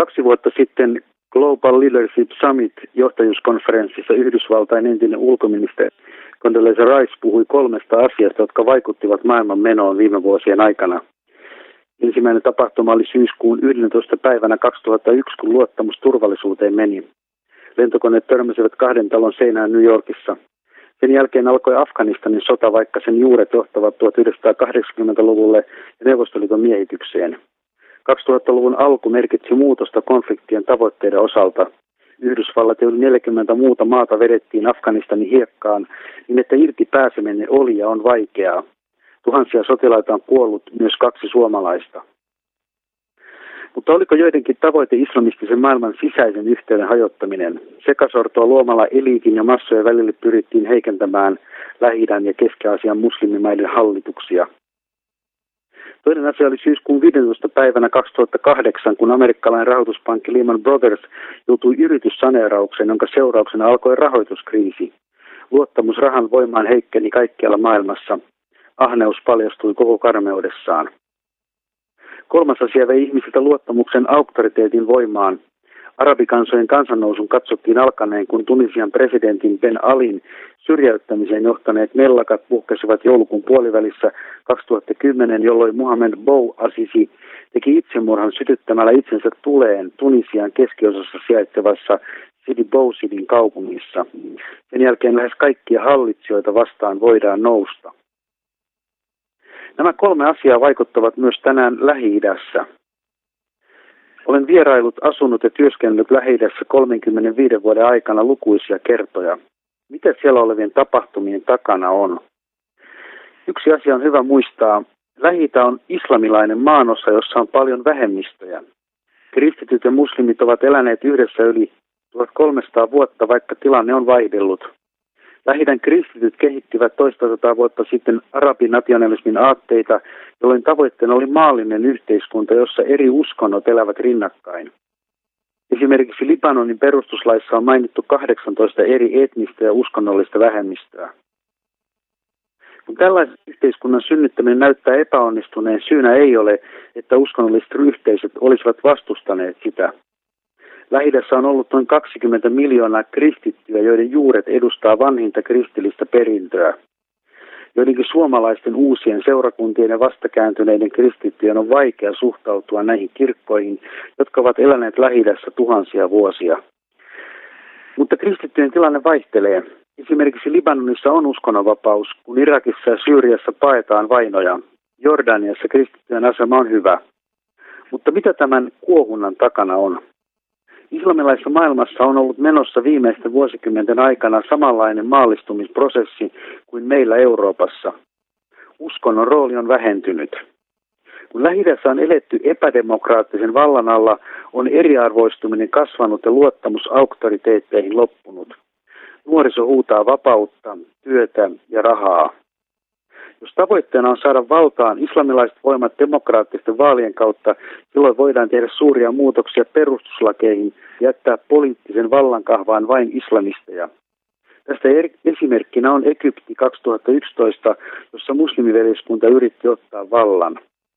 2 vuotta sitten Global Leadership Summit johtajuuskonferenssissa Yhdysvaltain entinen ulkoministeri Condoleezza Rice puhui 3 asiasta, jotka vaikuttivat maailman menoon viime vuosien aikana. Ensimmäinen tapahtuma oli syyskuun 11. päivänä 2001, kun luottamus turvallisuuteen meni. Lentokoneet törmäsivät 2 talon seinään New Yorkissa. Sen jälkeen alkoi Afganistanin sota, vaikka sen juuret johtavat 1980-luvulle ja Neuvostoliiton miehitykseen. 2000-luvun alku merkitsi muutosta konfliktien tavoitteiden osalta. Yhdysvallat ja yli 40 muuta maata vedettiin Afganistanin hiekkaan, niin että irti pääseminen oli ja on vaikeaa. Tuhansia sotilaita on kuollut, myös 2 suomalaista. Mutta oliko joidenkin tavoite islamistisen maailman sisäisen yhteyden hajottaminen? Sekasortoa luomalla eliitin ja massojen välille pyrittiin heikentämään Lähi-idän ja Keski-Aasian muslimimaiden hallituksia. Toinen asia oli syyskuun 15. päivänä 2008, kun amerikkalainen rahoituspankki Lehman Brothers joutui yrityssaneeraukseen, jonka seurauksena alkoi rahoituskriisi. Luottamus rahan voimaan heikkeni kaikkialla maailmassa. Ahneus paljastui koko karmeudessaan. 3. asia vei ihmisiltä luottamuksen auktoriteetin voimaan. Arabikansojen kansannousun katsottiin alkaneen, kun Tunisian presidentin Ben Alin syrjäyttämiseen johtaneet mellakat puhkesivat joulukuun puolivälissä 2010, jolloin Mohamed Bouazizi teki itsemurhan sytyttämällä itsensä tuleen Tunisian keskiosassa sijaitsevassa Sidi Bouzidin kaupungissa. Sen jälkeen lähes kaikkia hallitsijoita vastaan voidaan nousta. Nämä 3 asiaa vaikuttavat myös tänään Lähi-idässä. Olen vierailut, asunut ja työskennellyt Lähi-idässä 35 vuoden aikana lukuisia kertoja. Mitä siellä olevien tapahtumien takana on? Yksi asia on hyvä muistaa. Lähi-itä on islamilainen maanosa, jossa on paljon vähemmistöjä. Kristityt ja muslimit ovat eläneet yhdessä yli 1300 vuotta, vaikka tilanne on vaihdellut. Lähi-idän kristityt kehittivät 200 vuotta sitten arabinationalismin aatteita, jolloin tavoitteena oli maallinen yhteiskunta, jossa eri uskonnot elävät rinnakkain. Esimerkiksi Libanonin perustuslaissa on mainittu 18 eri etnistä ja uskonnollista vähemmistöä. Kun tällaisen yhteiskunnan synnyttäminen näyttää epäonnistuneen, syynä ei ole, että uskonnolliset yhteisöt olisivat vastustaneet sitä. Lähi-idässä on ollut noin 20 miljoonaa kristittyä, joiden juuret edustaa vanhinta kristillistä perintöä. Joidenkin suomalaisten uusien seurakuntien ja vastakääntyneiden kristittyjen on vaikea suhtautua näihin kirkkoihin, jotka ovat eläneet Lähi-idässä tuhansia vuosia. Mutta kristittyjen tilanne vaihtelee. Esimerkiksi Libanonissa on uskonnonvapaus, kun Irakissa ja Syyriassa paetaan vainoja. Jordaniassa kristittyjen asema on hyvä. Mutta mitä tämän kuohunnan takana on? Islamilaisessa maailmassa on ollut menossa viimeisten vuosikymmenten aikana samanlainen maallistumisprosessi kuin meillä Euroopassa. Uskonnon rooli on vähentynyt. Kun Lähi-idässä on eletty epädemokraattisen vallan alla, on eriarvoistuminen kasvanut ja luottamus auktoriteetteihin loppunut. Nuoriso huutaa vapautta, työtä ja rahaa. Jos tavoitteena on saada valtaan islamilaiset voimat demokraattisten vaalien kautta, silloin voidaan tehdä suuria muutoksia perustuslakeihin ja jättää poliittisen vallankahvaan vain islamisteja. Tästä esimerkkinä on Egypti 2011, jossa muslimiveljeskunta yritti ottaa vallan.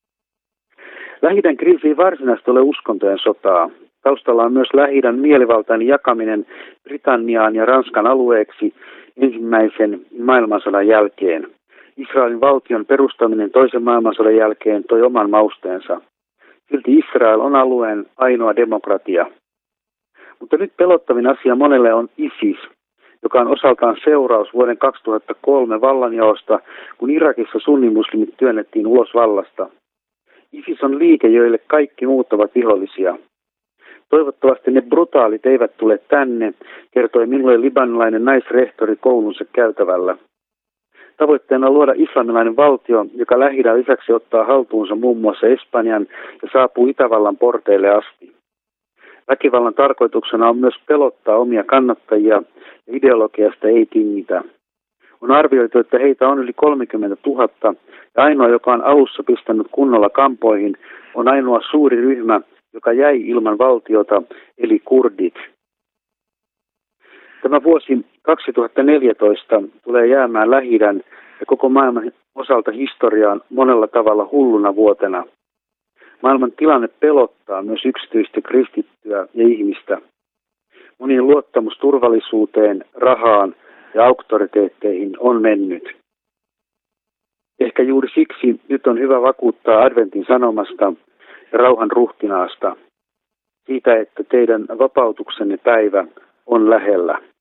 Lähi-idän kriisi ei varsinaisesti ole uskontojen sotaa. Taustalla on myös Lähi-idän mielivaltainen jakaminen Britanniaan ja Ranskan alueeksi ensimmäisen maailmansodan jälkeen. Israelin valtion perustaminen toisen maailmansodan jälkeen toi oman mausteensa. Silti Israel on alueen ainoa demokratia. Mutta nyt pelottavin asia monelle on ISIS, joka on osaltaan seuraus vuoden 2003 vallanjaosta, kun Irakissa sunnimuslimit työnnettiin ulos vallasta. ISIS on liike, joille kaikki muut ovat vihollisia. Toivottavasti ne brutaalit eivät tule tänne, kertoi minulle libanilainen naisrehtori koulunsa käytävällä. Tavoitteena on luoda islamilainen valtio, joka Lähi-idän lisäksi ottaa haltuunsa muun muassa Espanjan ja saapuu Itävallan porteille asti. Väkivallan tarkoituksena on myös pelottaa omia kannattajia ja ideologiasta ei tingitä. On arvioitu, että heitä on yli 30 000 ja ainoa, joka on alussa pistänyt kunnolla kampoihin, on ainoa suuri ryhmä, joka jäi ilman valtiota, eli kurdit. Tämä vuosi 2014 tulee jäämään Lähi-idän ja koko maailman osalta historiaan monella tavalla hulluna vuotena. Maailman tilanne pelottaa myös yksityistä kristittyä ja ihmistä. Monien luottamus turvallisuuteen, rahaan ja auktoriteetteihin on mennyt. Ehkä juuri siksi nyt on hyvä vakuuttaa adventin sanomasta ja rauhan ruhtinaasta, siitä, että teidän vapautuksenne päivä on lähellä.